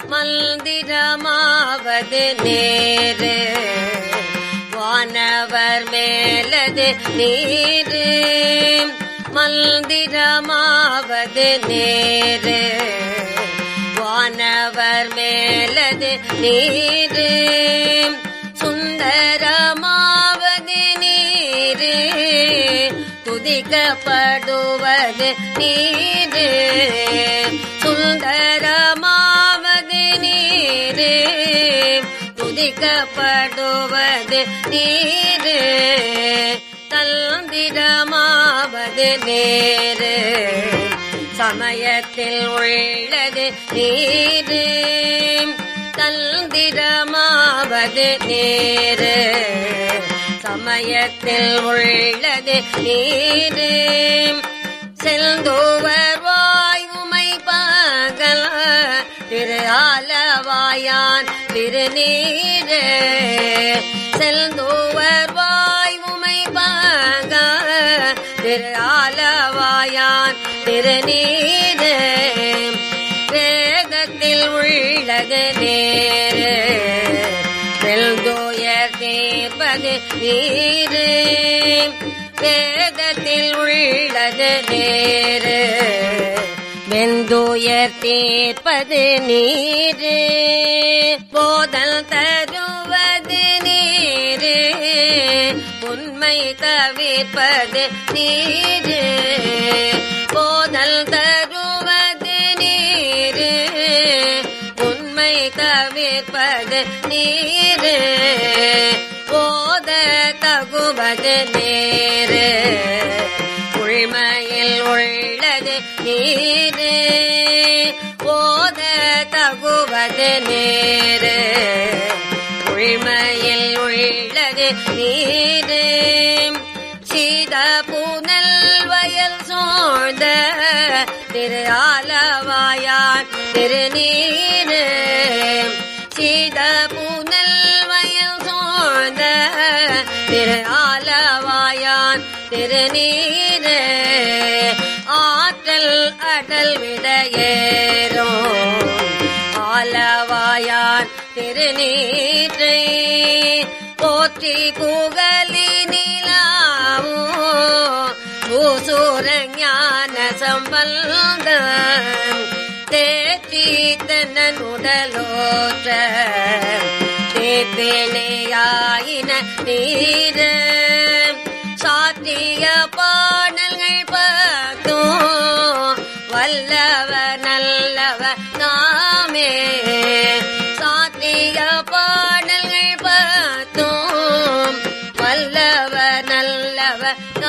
மந்திரமாவது நேரு வானவர் மேலது நீரு மந்திரமாவது நேரு வானவர் மேலது நீரு சுந்தரமாவது நீரு துதிக்கப்படுவது நீரு சுந்தரமாவது நீரு துதிக்கப்படுவது நீரு தந்திரமாவது நேரு சமயத்தில் உள்ளது நீரு தந்திரமாவது நேரு சமயத்தில் உள்ளது நீரு செல்தோவர் வாய் உமை பகல் திரு ஆலவாயான் திருநீரு செல்தோவர் வாய் உமை பகல் திரு ஆலவாயான் திருநீரு வேதத்தில் உள்ளது நேரு செல்தோயர் தீர்ப்பது நீரு வேதத்தில் உள்ளது நேரு வெந்துயர் தீர்ப்பது நீரு போதல் தருவது நீரு உண்மை தவிர்ப்பது நீரு போதல் தருவது நீரு உண்மை தவிர்ப்பது நீரு போத தகுவது நேரு உள்மையில் உள்ளது நீரு போத தகுவது நேரு உள்மையில் உள்ளது நீரு சீத புனல் வயல் சோழ்ந்த திரு ஆலவாயான் திருநீரு சீத புனல் வயல் சோழ்ந்த திரு ஆலவாயான் திருநீரு ஆற்றல் அடல் விடையேறும் ஆலவாயான் திருநீற்றை போற்றி புகழி நிலாவும் பூசூரஞான சம்பந்தம் தேற்றி தன்னன் உடலோற்ற தேப்பிணையாயின நீரு சாத்திய பாடல்கள் பார்த்தோம் வல்லவ நல்லவ நாமே சாத்திய பாடல்கள் பார்த்தோம் வல்லவ நல்லவ